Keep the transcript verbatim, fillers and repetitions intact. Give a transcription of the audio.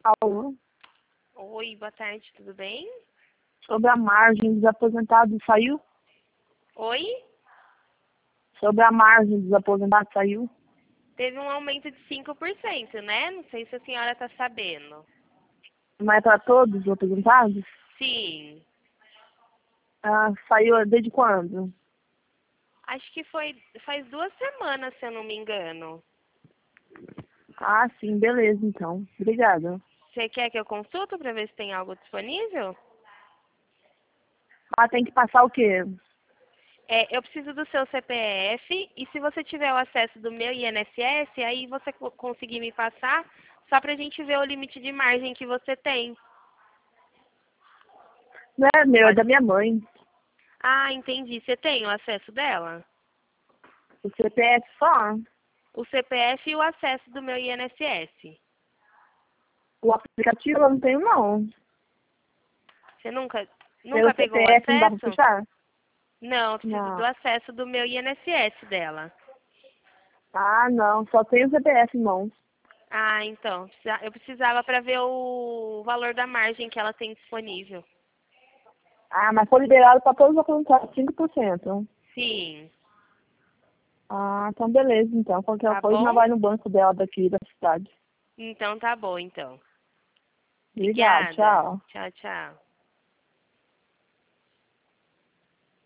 Alô? Oi, boa tarde, tudo bem? Sobre a margem dos aposentados saiu? Oi? Sobre a margem dos aposentados saiu? Teve um aumento de cinco por cento, né? Não sei se a senhora está sabendo. Mas é para todos os aposentados? Sim. Ah, saiu desde quando? Acho que foi faz duas semanas, se eu não me engano. Ah, sim, beleza então. Obrigada. Você quer que eu consulte para ver se tem algo disponível? Ah, tem que passar o quê? É, eu preciso do seu C P F e se você tiver o acesso do meu I N S S, aí você co- conseguir me passar só para a gente ver o limite de margem que você tem. Não é meu, é Pode. da minha mãe. Ah, entendi. Você tem o acesso dela? O C P F só. O C P F e o acesso do meu I N S S. O aplicativo eu não tenho não. Você nunca, Pelo nunca pegou o C P F não dá para acesso? puxar? Não, eu preciso do Não. acesso do meu I N S S dela. Ah, não. Só tenho o C P F em mãos. Ah, então. precisa- Eu precisava para ver o valor da margem que ela tem disponível. Ah, mas foi liberado para todos os aposentados, cinco por cento. Sim. Ah, então beleza, então. Qualquer Tá coisa, nós bom? vai no banco dela daqui da cidade. Então tá bom, então. Obrigado, Obrigada. tchau. Tchau, tchau.